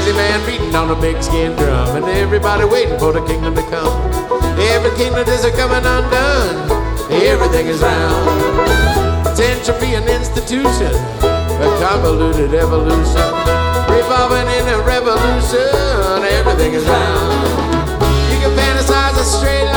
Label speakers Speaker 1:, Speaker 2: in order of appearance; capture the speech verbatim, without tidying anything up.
Speaker 1: mighty man beating on a big skin drum, and everybody waiting for the kingdom to come. Every kingdom is a coming undone, everything is round. Entropy an institution, a convoluted evolution, revolving in a revolution, everything is round. You can fantasize a straight line,